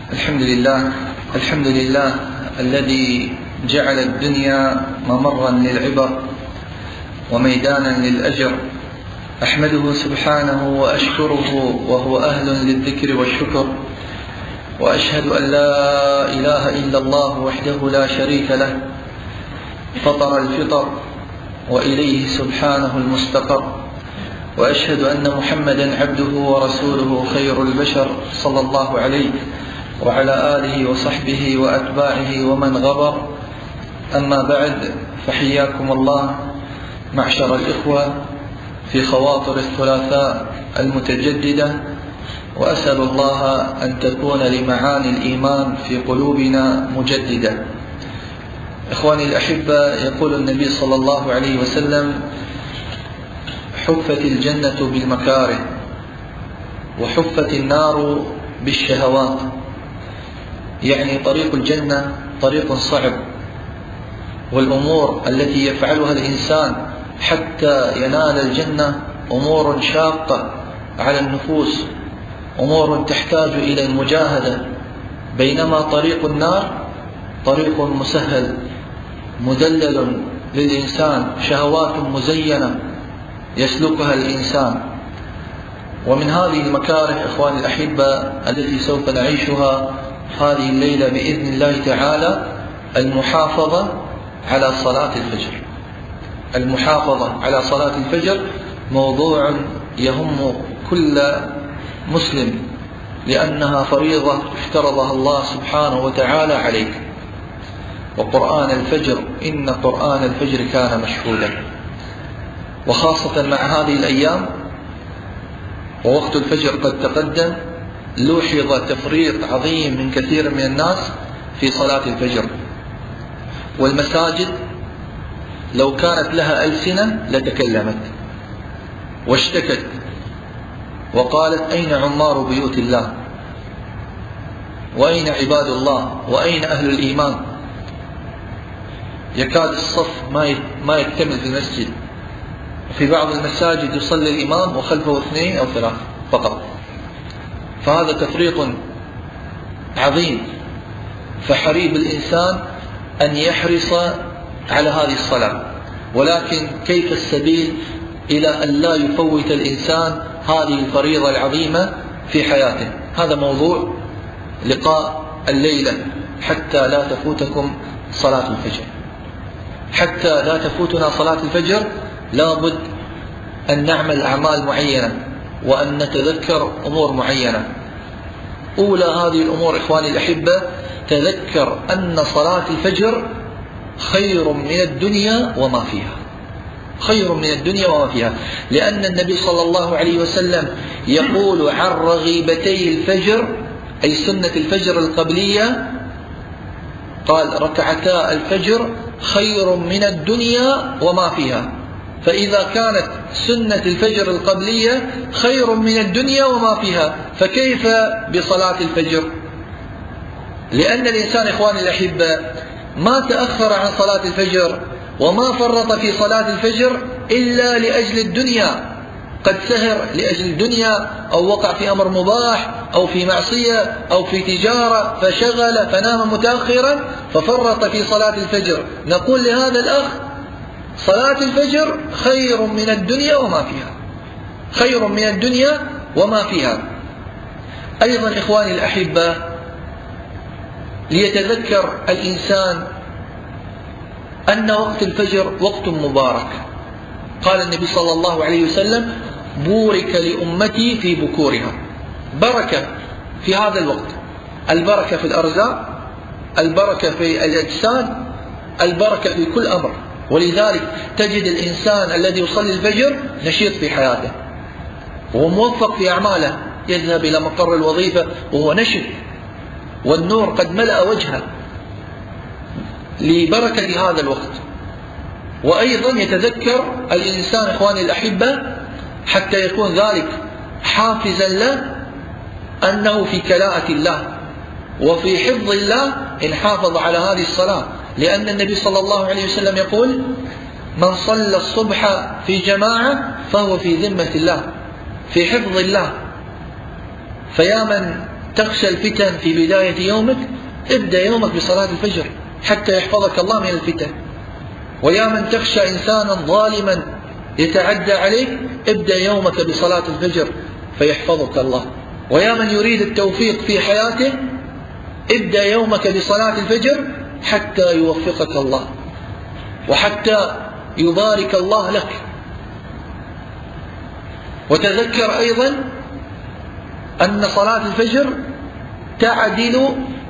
الحمد لله الذي جعل الدنيا ممرا للعبر وميدانا للأجر. أحمده سبحانه وأشكره وهو أهل للذكر والشكر، وأشهد أن لا إله إلا الله وحده لا شريك له فطر الفطر وإليه سبحانه المستقر، وأشهد أن محمدا عبده ورسوله خير البشر صلى الله عليه وعلى آله وصحبه وأتباعه ومن غبر. أما بعد، فحياكم الله معشر الإخوة في خواطر الثلاثاء المتجددة، وأسأل الله أن تكون لمعاني الإيمان في قلوبنا مجددة. إخواني الأحبة، يقول النبي صلى الله عليه وسلم: حفت الجنة بالمكاره وحفت النار بالشهوات. يعني طريق الجنة طريق صعب، والأمور التي يفعلها الإنسان حتى ينال الجنة أمور شاقة على النفوس، أمور تحتاج إلى المجاهدة، بينما طريق النار طريق مسهل مذلل للإنسان، شهوات مزينة يسلكها الإنسان. ومن هذه المكاره إخواني الأحبة التي سوف نعيشها هذه الليلة بإذن الله تعالى المحافظة على صلاة الفجر. المحافظة على صلاة الفجر موضوع يهم كل مسلم، لأنها فريضة افترضها الله سبحانه وتعالى عليك. وقرآن الفجر إن قرآن الفجر كان مشهودا، وخاصة مع هذه الأيام ووقت الفجر قد تقدم، لوحظ تفريط عظيم من كثير من الناس في صلاة الفجر. والمساجد لو كانت لها ألسنة لتكلمت واشتكت وقالت: أين عمار بيوت الله؟ وأين عباد الله؟ وأين أهل الإيمان؟ يكاد الصف ما يكتمل في المسجد. في بعض المساجد يصلي الإمام وخلفه 2 أو 3 فقط، فهذا تفريط عظيم. فحري بالإنسان أن يحرص على هذه الصلاة، ولكن كيف السبيل إلى أن لا يفوت الإنسان هذه الفريضة العظيمة في حياته؟ هذا موضوع لقاء الليلة، حتى لا تفوتكم صلاة الفجر. حتى لا تفوتنا صلاة الفجر لابد أن نعمل أعمال معينة وأن نتذكر أمور معينة. أولى هذه الأمور إخواني الأحبة، تذكر أن صلاة الفجر خير من الدنيا وما فيها. خير من الدنيا وما فيها، لأن النبي صلى الله عليه وسلم يقول عن رغيبتي الفجر، أي سنة الفجر القبلية، قال: ركعتا الفجر خير من الدنيا وما فيها. فإذا كانت سنة الفجر القبلية خير من الدنيا وما فيها، فكيف بصلاة الفجر؟ لأن الإنسان إخواني الأحبة ما تأخر عن صلاة الفجر وما فرط في صلاة الفجر إلا لأجل الدنيا. قد سهر لأجل الدنيا، أو وقع في أمر مباح، أو في معصية، أو في تجارة فشغل فنام متأخرا ففرط في صلاة الفجر. نقول لهذا الأخ: صلاة الفجر خير من الدنيا وما فيها. خير من الدنيا وما فيها. أيضا إخواني الأحبة، ليتذكر الإنسان أن وقت الفجر وقت مبارك. قال النبي صلى الله عليه وسلم: بورك لأمتي في بكورها. بركة في هذا الوقت، البركة في الأرزاق، البركة في الأجساد، البركة في كل أمر. ولذلك تجد الإنسان الذي يصلي الفجر نشيط في حياته وموفق في أعماله، يذهب إلى مقر الوظيفة وهو نشط والنور قد ملأ وجهه لبركة هذا الوقت. وأيضا يتذكر الإنسان إخواني الأحبة حتى يكون ذلك حافزا له أنه في كلاءة الله وفي حفظ الله إن حافظ على هذه الصلاة، لأن النبي صلى الله عليه وسلم يقول: من صلى الصبح في جماعة فهو في ذمة الله، في حفظ الله. فيا من تخشى الفتن في بداية يومك، ابدأ يومك بصلاة الفجر حتى يحفظك الله من الفتن. ويا من تخشى إنسانا ظالما يتعدى عليك، ابدأ يومك بصلاة الفجر فيحفظك الله. ويا من يريد التوفيق في حياته، ابدأ يومك بصلاة الفجر حتى يوفقك الله وحتى يبارك الله لك. وتذكر أيضا أن صلاة الفجر تعدل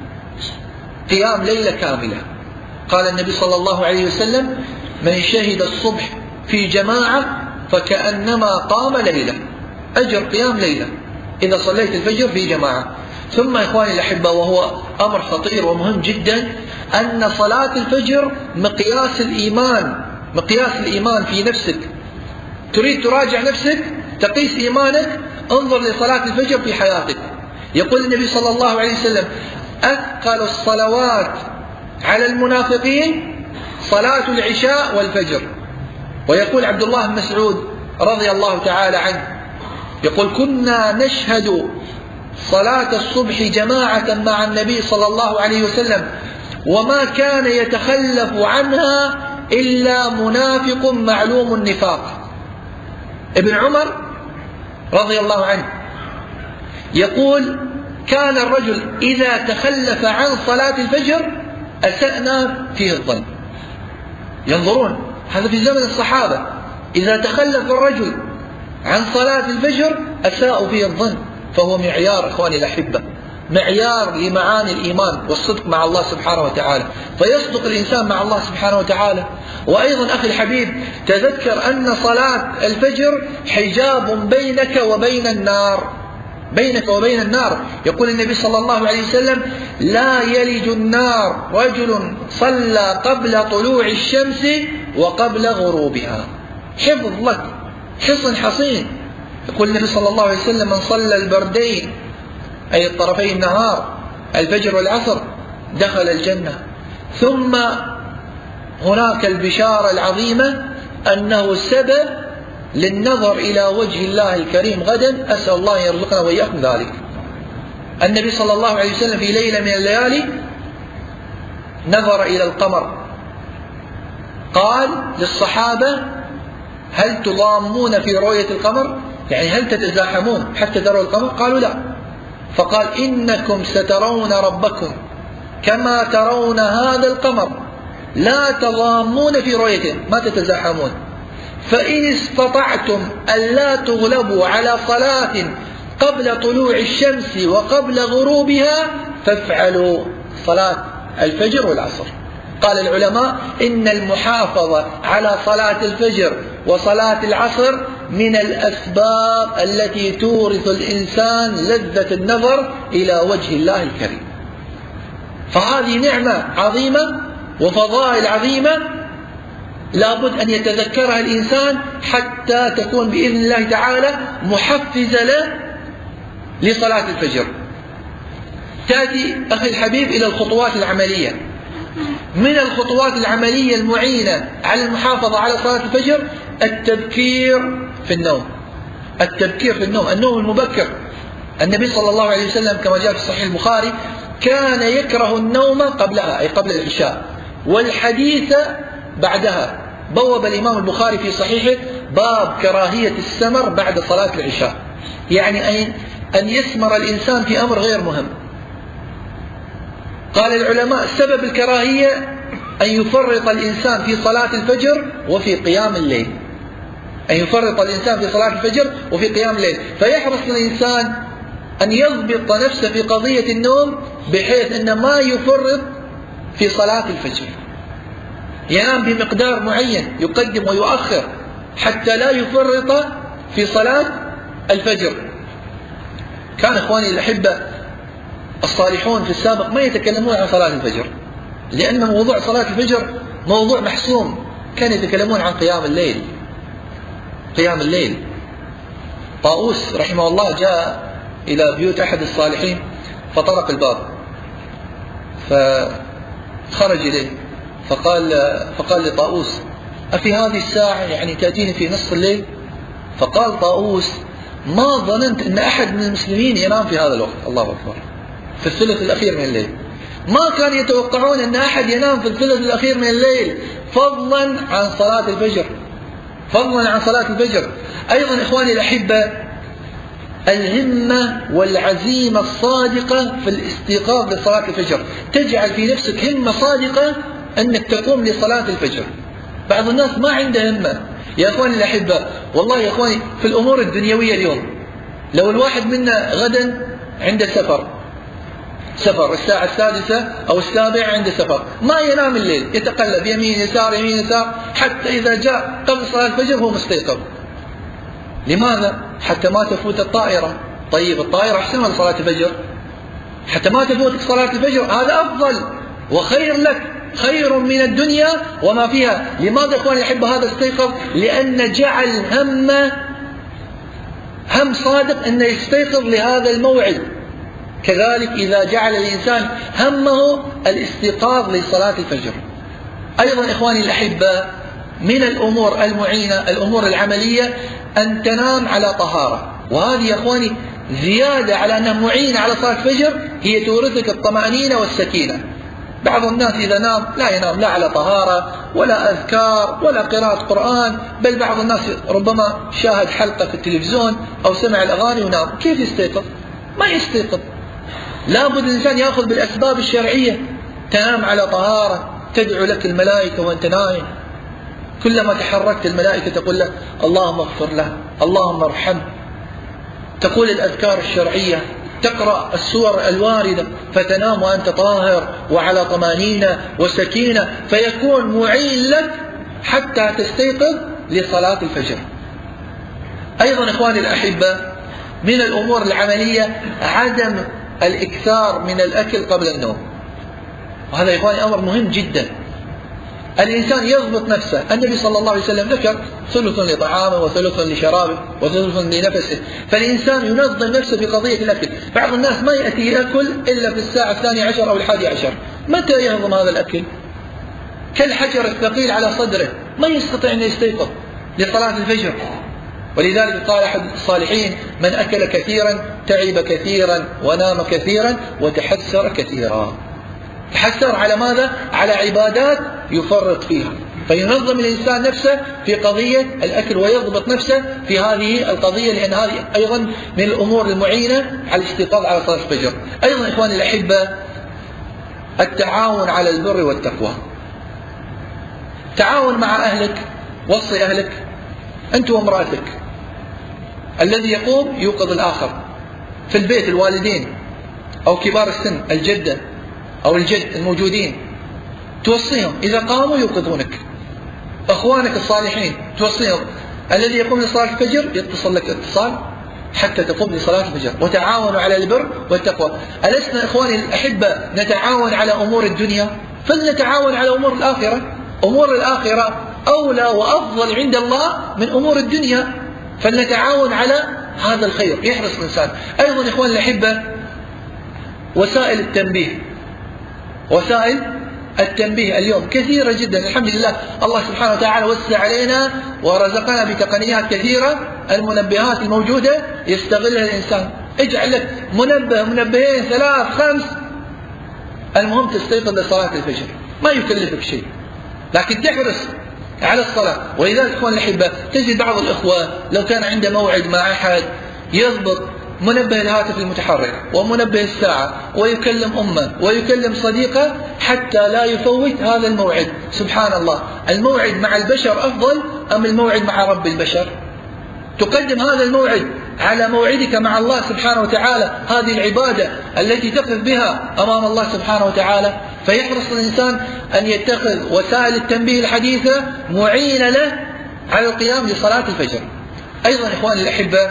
قيام ليلة كاملة. قال النبي صلى الله عليه وسلم: من شهد الصبح في جماعة فكأنما قام ليلة، أجر قيام ليلة إذا صليت الفجر في جماعة. ثم إخواني الأحبة، وهو أمر خطير ومهم جدا، أن صلاة الفجر مقياس الإيمان، مقياس الإيمان في نفسك. تريد تراجع نفسك، تقيس إيمانك، انظر لصلاة الفجر في حياتك. يقول النبي صلى الله عليه وسلم: أثقل الصلوات على المنافقين صلاة العشاء والفجر. ويقول عبد الله بن مسعود رضي الله تعالى عنه، يقول: كنا نشهد صلاة الصبح جماعة مع النبي صلى الله عليه وسلم وما كان يتخلف عنها إلا منافق معلوم النفاق. ابن عمر رضي الله عنه يقول: كان الرجل إذا تخلف عن صلاة الفجر أسأنا فيه الظن. ينظرون، هذا في زمن الصحابة، إذا تخلف الرجل عن صلاة الفجر أساءوا فيه الظن. فهو معيار إخواني الأحبة، معيار لمعاني الإيمان والصدق مع الله سبحانه وتعالى، فيصدق الإنسان مع الله سبحانه وتعالى. وأيضا أخي الحبيب، تذكر أن صلاة الفجر حجاب بينك وبين النار، بينك وبين النار. يقول النبي صلى الله عليه وسلم: لا يلج النار رجل صلى قبل طلوع الشمس وقبل غروبها. حفظ لك، حصن حصين. يقول النبي صلى الله عليه وسلم: من صلى البردين أي الطرفي النهار، الفجر والعصر، دخل الجنة. ثم هناك البشارة العظيمة أنه سبب للنظر إلى وجه الله الكريم غدا. أسأل الله يرزقنا وإياكم ذلك. النبي صلى الله عليه وسلم في ليلة من الليالي نظر إلى القمر، قال للصحابة: هل تضامون في رؤية القمر؟ يعني هل تتزاحمون حتى تروا القمر؟ قالوا لا. فقال: إنكم سترون ربكم كما ترون هذا القمر، لا تضامون في رؤيته، ما تتزاحمون. فإن استطعتم ألا تغلبوا على صلاة قبل طلوع الشمس وقبل غروبها فافعلوا صلاة الفجر والعصر. قال العلماء: إن المحافظة على صلاة الفجر وصلاة العصر من الأسباب التي تورث الإنسان لذة النظر إلى وجه الله الكريم. فهذه نعمة عظيمة وفضائل عظيمة لابد أن يتذكرها الإنسان حتى تكون بإذن الله تعالى محفزة له لصلاة الفجر. تأتي أخي الحبيب إلى الخطوات العملية. من الخطوات العملية المعينة على المحافظة على صلاة الفجر التبكير في النوم. التبكير في النوم، النوم المبكر. النبي صلى الله عليه وسلم كما جاء في صحيح البخاري كان يكره النوم قبلها أي قبل العشاء والحديث بعدها. بوب الإمام البخاري في صحيحه باب كراهية السمر بعد صلاة العشاء، يعني أن يسمر الإنسان في أمر غير مهم. قال العلماء سبب الكراهية أن يفرط الإنسان في صلاة الفجر وفي قيام الليل، أن يفرط الإنسان في صلاة الفجر وفي قيام الليل، فيحرص الإنسان أن يضبط نفسه في قضية النوم بحيث أن ما يفرط في صلاة الفجر، ينام بمقدار معين، يقدم ويؤخر حتى لا يفرط في صلاة الفجر. كان إخواني الأحبة الصالحون في السابق ما يتكلمون عن صلاة الفجر، لأن موضوع صلاة الفجر موضوع محسوم. كانوا يتكلمون عن قيام الليل. قيام الليل. طاووس رحمه الله جاء إلى بيوت أحد الصالحين فطرق الباب، فخرج إليه فقال لطاووس: أفي هذه الساعة يعني تأتيني في نصف الليل؟ فقال طاووس: ما ظننت أن أحد من المسلمين ينام في هذا الوقت. الله أكبر. في الثلث الأخير من الليل. ما كانوا يتوقعون أن أحد ينام في الثلث الأخير من الليل فضلا عن صلاة الفجر، فضلا عن صلاة الفجر. أيضا إخواني الأحبة، الهمة والعزيمة الصادقة في الاستيقاظ لصلاة الفجر تجعل في نفسك همة صادقة أنك تقوم لصلاة الفجر. بعض الناس ما عنده همة. يا إخواني الأحبة، والله يا إخواني في الأمور الدنيوية اليوم، لو الواحد منا غدا عنده سفر الساعة 6 أو 7 عنده سفر، ما ينام الليل، يتقلب يمين يسار يمين يسار حتى إذا جاء قبل صلاة الفجر هو مستيقظ. لماذا؟ حتى ما تفوت الطائرة. طيب الطائرة أحسن ولا صلاة الفجر؟ حتى ما تفوتك صلاة الفجر، هذا أفضل وخير لك، خير من الدنيا وما فيها. لماذا إخواني الأحبة هذا استيقظ؟ لأن جعل هم صادق أن يستيقظ لهذا الموعد. كذلك إذا جعل الإنسان همه الاستيقاظ لصلاة الفجر. أيضا إخواني الأحبة من الأمور المعينة، الأمور العملية، أن تنام على طهارة، وهذه يا إخواني زيادة على أنها معينة على صلاة الفجر، هي تورثك الطمأنينة والسكينة. بعض الناس إذا نام لا ينام لا على طهارة ولا أذكار ولا قراءة قرآن، بل بعض الناس ربما شاهد حلقة في التلفزيون أو سمع الأغاني ونام. كيف يستيقظ؟ ما يستيقظ. لابد الإنسان يأخذ بالأسباب الشرعية. تنام على طهارة، تدعو لك الملائكة وأنت نائم، كلما تحركت الملائكة تقول لك اللهم اغفر له، اللهم ارحمه. تقول الأذكار الشرعية، تقرأ السور الواردة، فتنام وأنت طاهر وعلى طمأنينة وسكينة، فيكون معين لك حتى تستيقظ لصلاة الفجر. أيضا إخواني الأحبة من الأمور العملية عدم الإكثار من الأكل قبل النوم، وهذا يا إخواني أمر مهم جدا. الإنسان يضبط نفسه. النبي صلى الله عليه وسلم ذكر ثلث لطعامه وثلث لشرابه وثلث لنفسه، فالإنسان ينظم نفسه في قضية الأكل. بعض الناس ما يأتي يأكل إلا في الساعة 12 أو 11. متى يهضم هذا الأكل؟ كالحجر الثقيل على صدره، ما يستطيع أن يستيقظ لصلاة الفجر. ولذلك قال أحد الصالحين: من أكل كثيرا تعب كثيرا ونام كثيرا وتحسر كثيرا. تحسر على ماذا؟ على عبادات يفرط فيها. فينظم الإنسان نفسه في قضية الأكل ويضبط نفسه في هذه القضية، لأن هذه أيضا من الأمور المعينة على الاستيقاظ على صلاة الفجر. أيضا إخواني الأحبة التعاون على البر والتقوى. تعاون مع أهلك، وصي أهلك أنت وامرأتك. الذي يقوم يوقظ الآخر في البيت، الوالدين أو كبار السن، الجدة أو الجد الموجودين، توصيهم إذا قاموا يوقظونك. أخوانك الصالحين توصيهم. الذي يقوم لصلاة الفجر يتصل لك اتصال حتى تقوم لصلاة الفجر. وتعاونوا على البر والتقوى. ألسنا إخواني الأحبة نتعاون على أمور الدنيا؟ فلنتعاون على أمور الآخرة. أمور الآخرة أولى وأفضل عند الله من أمور الدنيا، فلنتعاون على هذا الخير، يحرص الإنسان. أيضا إخواني الأحبة وسائل التنبيه. وسائل التنبيه اليوم كثيرة جدا، الحمد لله. الله سبحانه وتعالى وسع علينا ورزقنا بتقنيات كثيرة. المنبهات الموجودة يستغلها الإنسان. اجعل لك منبه، منبهين، 3، 5، المهم تستيقظ لصلاة الفجر، ما يكلفك شيء، لكن تحرص على الصلاة. ولذلك إخوان الأحبة تجد بعض الإخوة لو كان عنده موعد مع أحد يضبط منبه الهاتف المتحرك ومنبه الساعة، ويكلم أمه ويكلم صديقه حتى لا يفوت هذا الموعد. سبحان الله، الموعد مع البشر أفضل أم الموعد مع رب البشر؟ تقدم هذا الموعد على موعدك مع الله سبحانه وتعالى، هذه العبادة التي تقف بها أمام الله سبحانه وتعالى. فيحرص الإنسان أن يتخذ وسائل التنبيه الحديثة معينة له على القيام لصلاة الفجر. أيضا إخواني الأحبة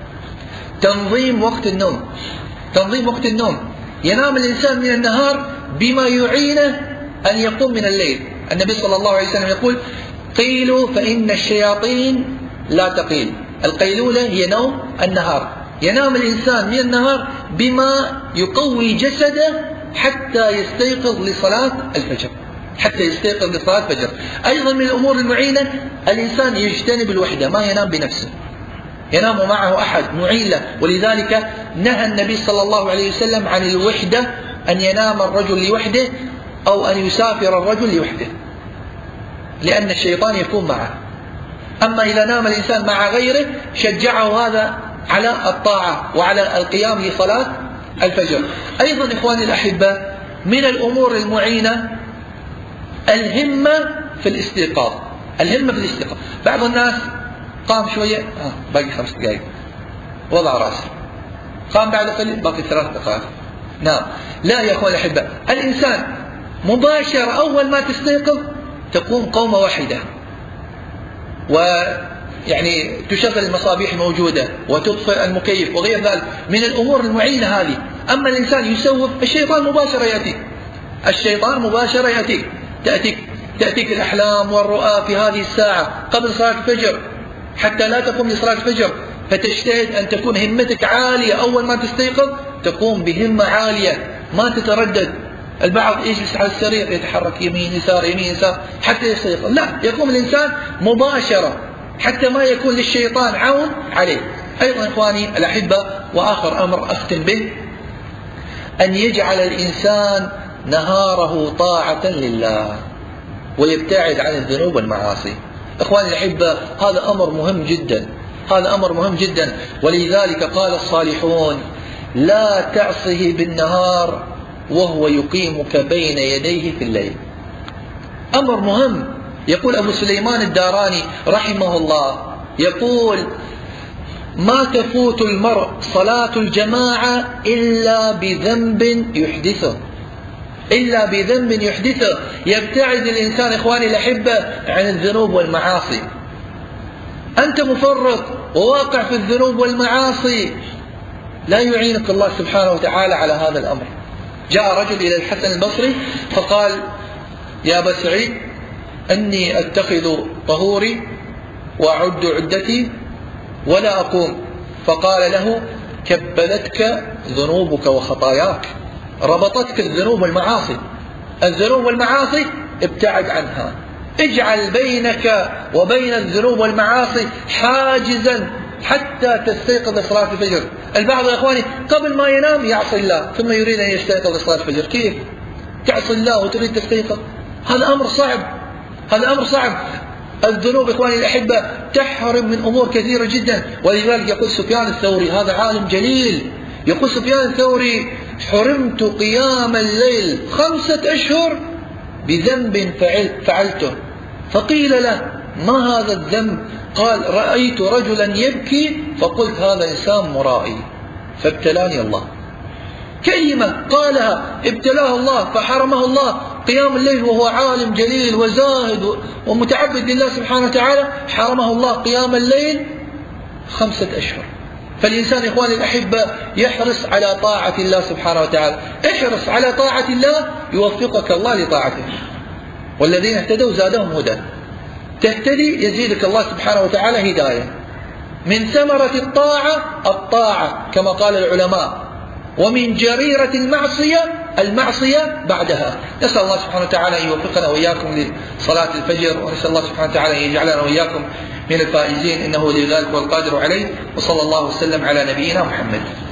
تنظيم وقت النوم. تنظيم وقت النوم. ينام الإنسان من النهار بما يعينه أن يقوم من الليل. النبي صلى الله عليه وسلم يقول: قيلوا فإن الشياطين لا تقيل. القيلولة هي نوم النهار. ينام الإنسان من النهار بما يقوي جسده حتى يستيقظ لصلاة الفجر، حتى يستيقظ لصلاة الفجر. أيضا من الأمور المعينة الإنسان يجتنب الوحدة، ما ينام بنفسه، ينام معه أحد معين له. ولذلك نهى النبي صلى الله عليه وسلم عن الوحدة، أن ينام الرجل لوحده أو أن يسافر الرجل لوحده، لأن الشيطان يكون معه. أما إذا نام الإنسان مع غيره شجعه هذا على الطاعة وعلى القيام لصلاة الفجر. أيضا إخواني الأحبة من الأمور المعينة الهمة في الاستيقاظ. الهمة في الاستيقاظ. بعض الناس قام شوية باقي 5 دقائق وضع رأسه، قام بعد قليل باقي 3 دقائق نعم. لا يا أخواني الأحبة، الإنسان مباشرة أول ما تستيقظ تقوم قومة واحدة، ويعني تشغل المصابيح موجودة وتطفئ المكيف وغير ذلك من الأمور المعينة هذه. أما الإنسان يسوف، الشيطان مباشرة يأتي، الشيطان مباشرة يأتي، تأتيك الأحلام والرؤى في هذه الساعة قبل صلاة الفجر حتى لا تقوم لصلاة الفجر، فتجتهد أن تكون همتك عالية. أول ما تستيقظ تقوم بهمة عالية ما تتردد. البعض يجلس على السرير يتحرك يمين يسار يمين يسار حتى يستيقظ، لا، يقوم الإنسان مباشرة حتى ما يكون للشيطان عون عليه. أيضا إخواني الأحبة، وآخر أمر أختم به، أن يجعل الإنسان نهاره طاعة لله ويبتعد عن الذنوب والمعاصي. إخواني الأحبة هذا أمر مهم جدا، هذا أمر مهم جدا. ولذلك قال الصالحون: لا تعصه بالنهار وهو يقيمك بين يديه في الليل. أمر مهم. يقول أبو سليمان الداراني رحمه الله، يقول: ما تفوت المرء صلاة الجماعة إلا بذنب يحدثه، إلا بذنب يحدثه. يبتعد الإنسان إخواني الأحبة عن الذنوب والمعاصي. أنت مفرط وواقع في الذنوب والمعاصي، لا يعينك الله سبحانه وتعالى على هذا الأمر. جاء رجل إلى الحسن البصري فقال: يا أبا سعيد، أني أتخذ طهوري وأعد عدتي ولا أقوم. فقال له: كبلتك ذنوبك وخطاياك، ربطتك الذنوب والمعاصي. الذنوب والمعاصي ابتعد عنها، اجعل بينك وبين الذنوب والمعاصي حاجزا حتى تستيقظ لصلاة الفجر. البعض يا إخواني قبل ما ينام يعصي الله ثم يريد أن يستيقظ لصلاة الفجر. كيف تعصي الله وتريد تستيقظ؟ هذا أمر صعب، هذا أمر صعب. الذنوب إخواني الأحبة تحرم من أمور كثيرة جدا. ولذلك يقول سفيان الثوري، هذا عالم جليل، يقول سفيان الثوري: حرمت قيام الليل 5 أشهر بذنب فعلته. فقيل له: ما هذا الذنب؟ قال: رأيت رجلا يبكي فقلت هذا إنسان مرائي فابتلاني الله. كلمة قالها ابتلاه الله فحرمه الله قيام الليل وهو عالم جليل وزاهد ومتعبد لله سبحانه وتعالى، حرمه الله قيام الليل 5 أشهر. فالإنسان إخواني الأحبة يحرص على طاعة الله سبحانه وتعالى. احرص على طاعة الله يوفقك الله لطاعته. والذين اهتدوا زادهم هدى. تهتدي يزيدك الله سبحانه وتعالى هداية. من ثمرة الطاعة كما قال العلماء، ومن جريرة المعصية بعدها. نسأل الله سبحانه وتعالى أن يوفقنا وإياكم لصلاة الفجر، ونسأل الله سبحانه وتعالى أن يجعلنا وإياكم من الفائزين، إنه لذلك والقادر عليه. وصلى الله وسلم على نبينا محمد.